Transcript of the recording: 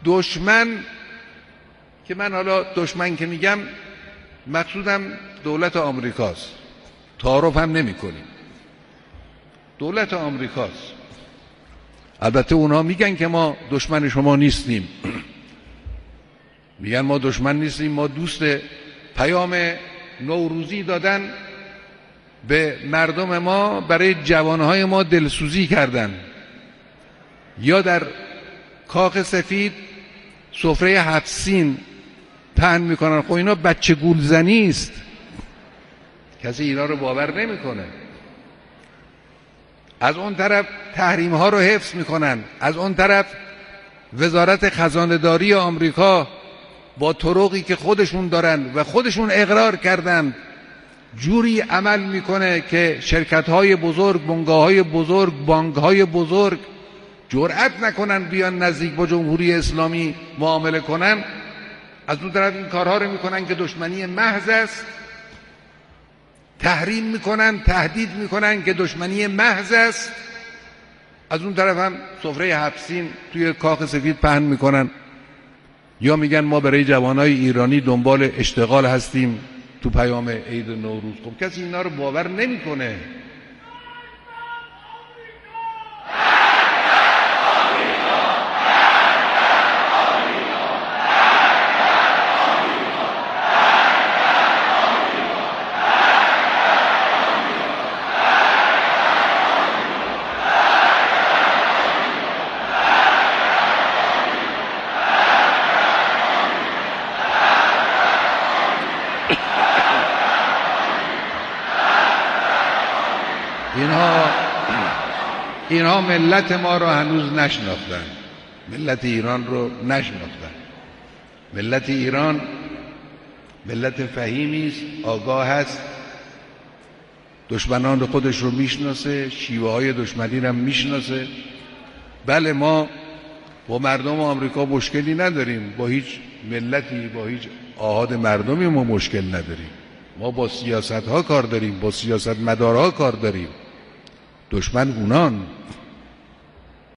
دشمن که من حالا دشمن که میگم مقصودم دولت آمریکاست، تعارف هم نمی کنیم، دولت آمریکاست. البته اونا میگن که ما دشمن شما نیستیم، میگن ما دشمن نیستیم، ما دوست. پیام نوروزی دادن به مردم ما، برای جوانهای ما دلسوزی کردن، یا در کاخ سفید سفره 7 سین پهن میکنن. خب اینا بچه گولزنی است، کسی اینا رو باور نمیکنه. از اون طرف تحریم ها رو حفظ میکنن، از اون طرف وزارت خزانه‌داری آمریکا با طرقی که خودشون دارن و خودشون اقرار کردن جوری عمل میکنه که شرکت های بزرگ، بنگاه های بزرگ، بانک های بزرگ جرأت نکنن بیان نزدیک با جمهوری اسلامی معامله کنن. از اون طرف این کارها رو میکنن که دشمنی محض است، تحریم میکنن، تهدید میکنن که دشمنی محض است. از اون طرف هم سفره 7 سین توی کاخ سفید پهن میکنن، یا میگن ما برای جوانای ایرانی دنبال اشتغال هستیم تو پیام عید نوروز. خب کسی اینا رو باور نمیکنه. اینها ملت ما رو هنوز نشناختن، ملت ایران رو نشناختن. ملت ایران ملت فهیمی است، آگاه است، دشمنان خودش رو میشناسه، شیوه های دشمنی رو میشناسه. بله ما با مردم آمریکا مشکلی نداریم، با هیچ ملتی، با هیچ آحاد مردمی ما مشکل نداریم. ما با سیاست ها کار داریم، با سیاست مدارها کار داریم. دشمن اونان.